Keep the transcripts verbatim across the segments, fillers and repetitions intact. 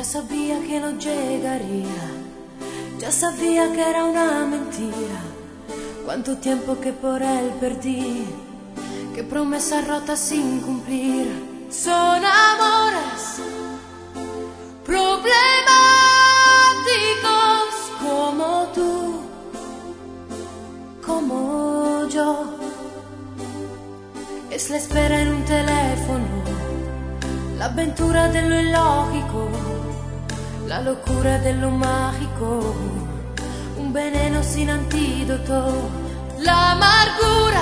sabía que no llegaría, ya sabía que era una mentira. Cuánto tiempo que por él perdí, qué promesas rotas sin cumplir. Son amores problemáticos como tú, como yo. Es la espera en un teléfono, la avventura de lo illogico, la locura de lo mágico, un veneno sin antídoto, la amargura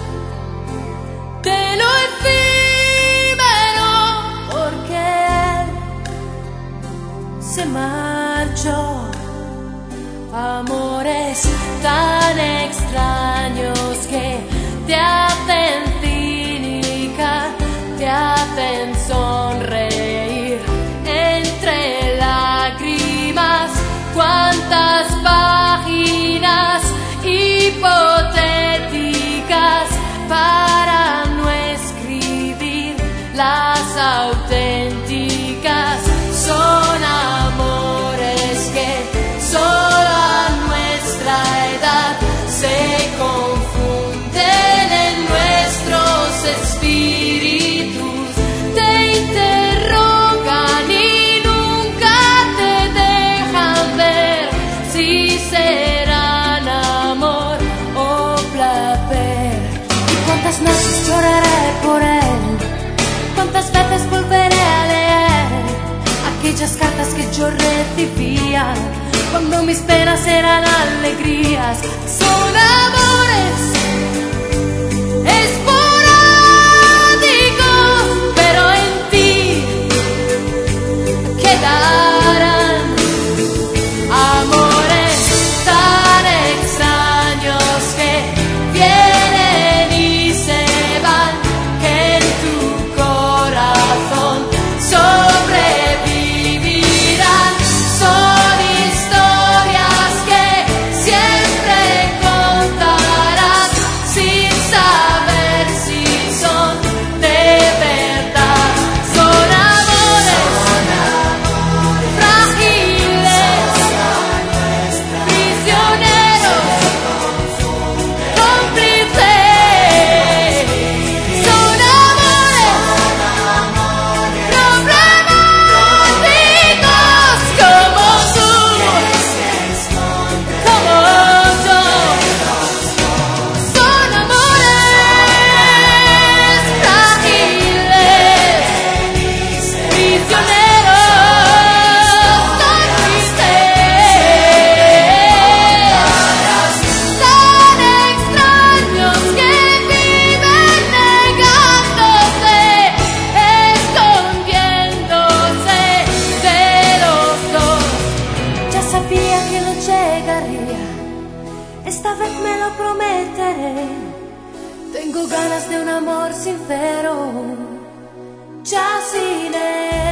de lo efímero, porque él se marchó. Amores tan extraños que te hacen cínica, te hacen sonreír entre lágrimas. Cuántas páginas hipotéticas para no escribir las auténticas. Son amores que solo a nuestra edad se confunden en nuestros espíritus, te interrogan y nunca te dejan ver si serán amor o placer. Y cuántas noches lloraré por él, cuántas veces volveré a leer aquellas cartas que yo recibía cuando mis penas eran alegrías. Son amores esporádicos, pero en ti quedarán amores tan extraños que vienen y se van, que en tu corazón sobrevivirán. Son historias que siempre contarás sin saber si son de verdad. Son amores frágiles, prisioneros, cómplices. Son amores problemáticos como tú, como yo. Son amores frágiles, prisioneros, cómplices, tan extraños que viven negándose, escondiéndose de los dos. Ya sabía que no llegaría, esta vez me lo prometeré. Tengo ganas de un amor sincero, ya sin él.